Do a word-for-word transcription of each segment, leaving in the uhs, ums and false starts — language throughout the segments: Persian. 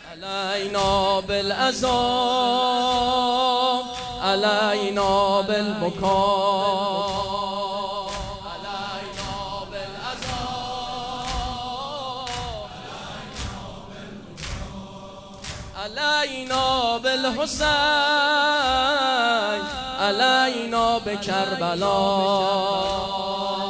علينا بالعذاب علينا بالبكاء علينا بالعذاب علينا بالحسين علينا بكربلاء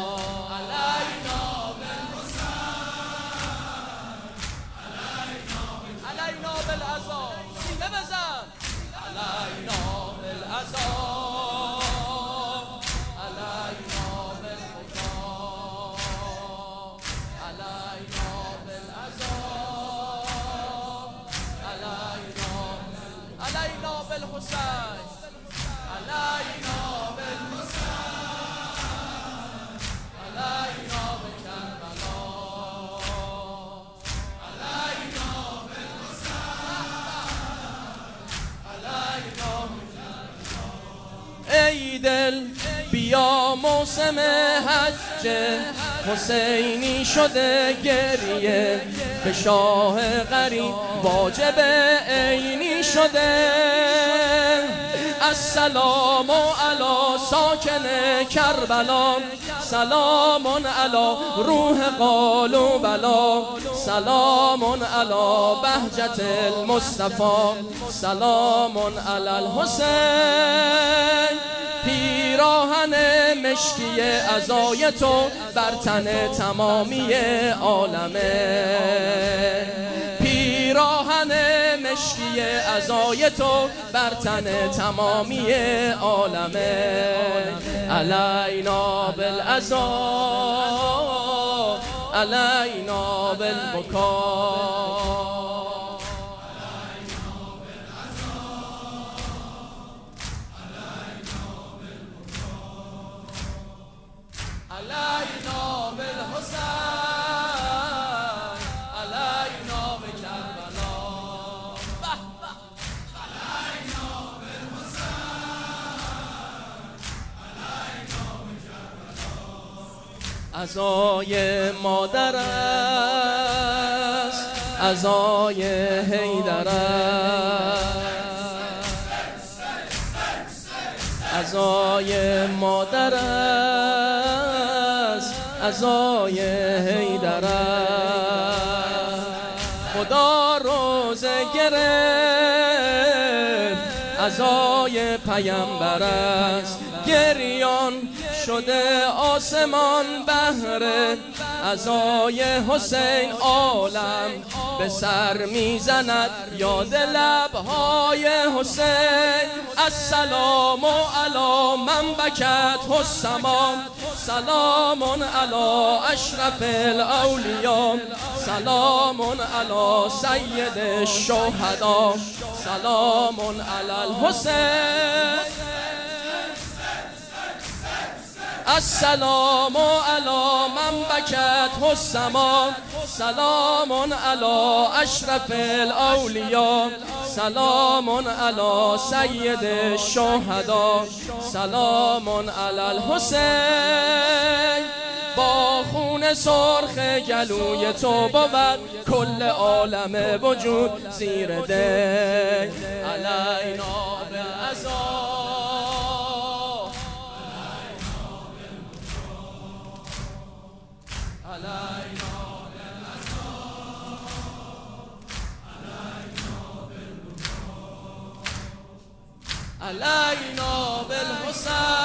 ای دل بیا موسم حج حسینی شده گریه به شاه غریب واجب عینی شده السلام علی ساکن کربلا سلام علی روح قالوا بلا سلام علی بهجت المصطفى سلام علی الحسین پیراهن مشکی عزای تو بر تن تمامی عالمه پیراهن مشکی عزای تو بر تن تمامی عالمه علینا بالعذاب علینا بالبکا علينا بالحسين علينا بكربلاء علينا بالحسين علينا بكربلاء عزای مادر است عزای حیدر است عزای مادر است عزای حیدر خدا روزه گرفت عزای پیامبر است گریان شده آسمان بهر عزای حسین عالم به سر میزند یاد لبهای حسین السلام علی من بکت السما سلام علی اشرف الاولیاء سلام علی سید الشهدا سلام علی الحسین السلام علی من بکت السما سلام علی اشرف الاولیاء سلام علی سید الشهدا سلام علی الحسین با خون سرخ گلوی تو بود کل عالم وجود زیر دی علینا بالعذاب علينا بالعذاب علينا بالبكاء علينا بالحسين